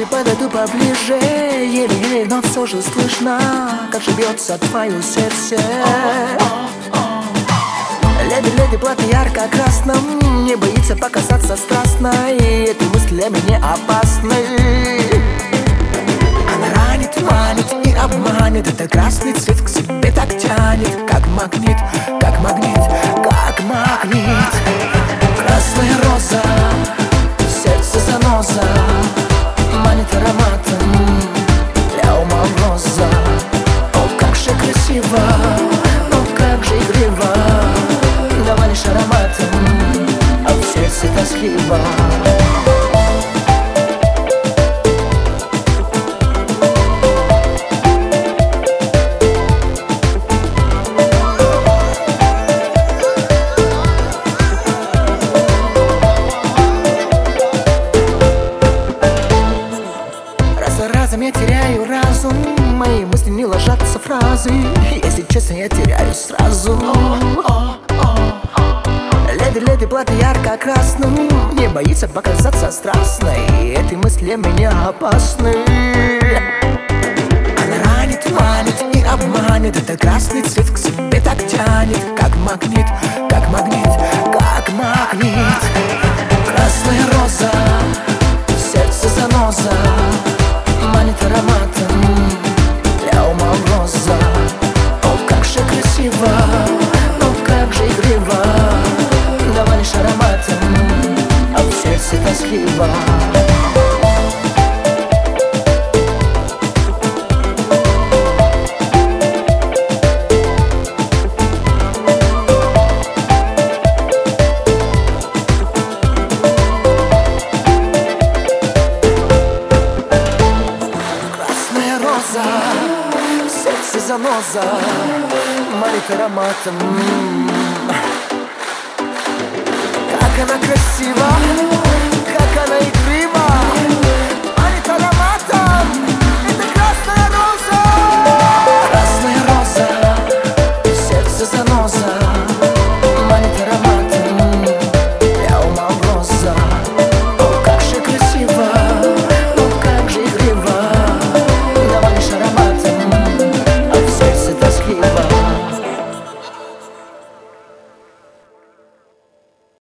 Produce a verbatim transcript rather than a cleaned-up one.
Ближе подойду поближе, еле-еле, но все же слышно, как же бьется твое сердце. Леди, леди, платье ярко-красным, не боится показаться страстной, эти мысли для меня опасны. Она ранит, манит и обманет, это красный цвет к себе так тянет, как магнит, как магнит, как магнит. Красная роза, сердце заноза, манит ароматом для ума роза. О, как же красиво, о, как же игриво, навалишь ароматом, а в сердце тоскливо. Разом я теряю разум, мои мысли не ложатся фразы. Если честно, я теряюсь сразу. Леди, леди, платье ярко-красным, не боится показаться страстной, эти мысли для меня опасны. Она ранит, манит и обманет, это красный цвет к себе так тянет, как магнит, как магнит, как магнит. Красная роза, сердце заноза, манит ароматом для ума роза. О, как же красиво, о, как же игриво, навалишь ароматом, а в сердце тоскливо. Сердце заноза, манит ароматом. Как она красива.